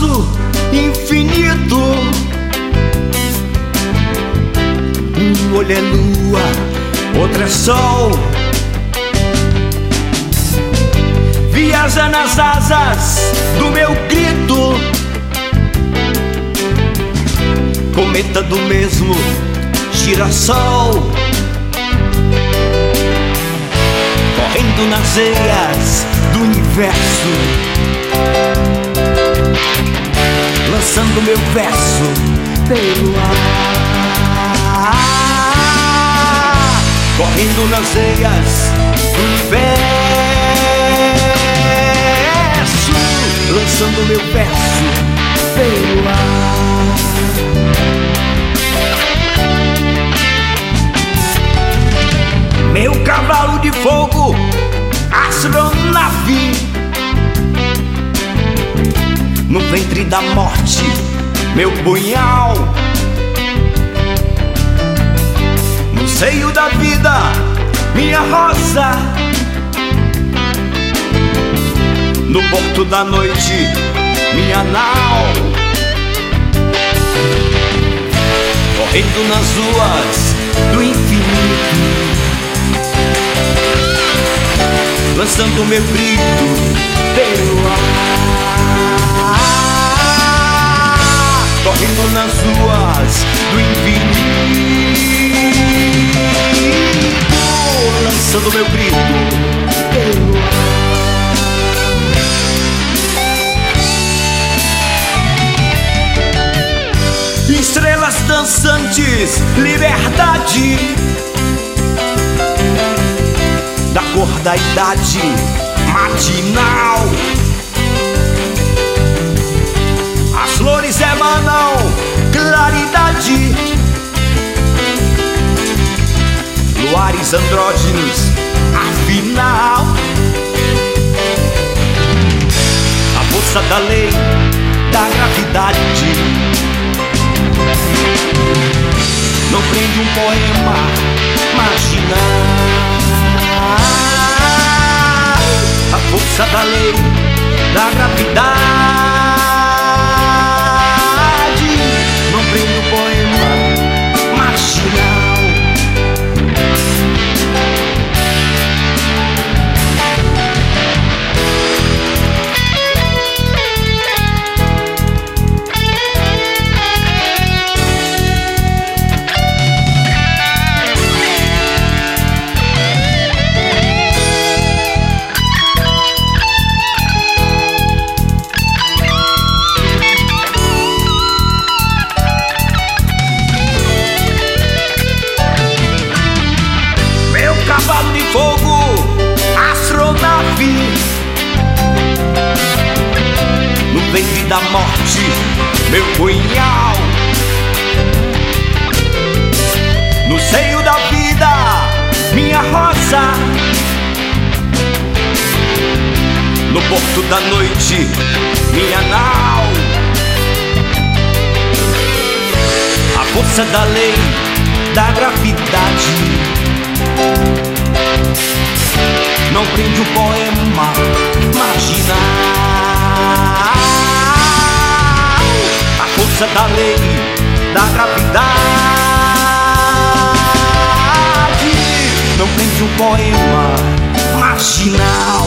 espaço infinito. Um olho é lua, outro é sol. Viaja nas asas do meu grito. Cometa do mesmo girassol, correndo nas veias do universo, lançando meu verso pelo ar. Correndo nas veias do universo, lançando meu verso pelo ar. Meu cavalo de fogo, astronave, no ventre da morte, meu punhal. No seio da vida, minha rosa. No porto da noite, minha nau. Correndo nas ruas do infinito, lançando meu grito pelo ar. Correndo nas ruas do infinito, lançando meu grito pelo ar. Estrelas dançantes, liberdade, da cor da idade matinal. As flores emanam claridade, luares andrógenos, afinal. A força da lei da gravidade não prende um poema marginal. A força da lei da gravidade não prende um poema marginal. Cavalo de fogo, astronave, no ventre da morte, meu punhal. No seio da vida, minha rosa. No porto da noite, minha nau. A força da lei da gravidade não prende o poema marginal. A força da lei da gravidade não prende o poema marginal.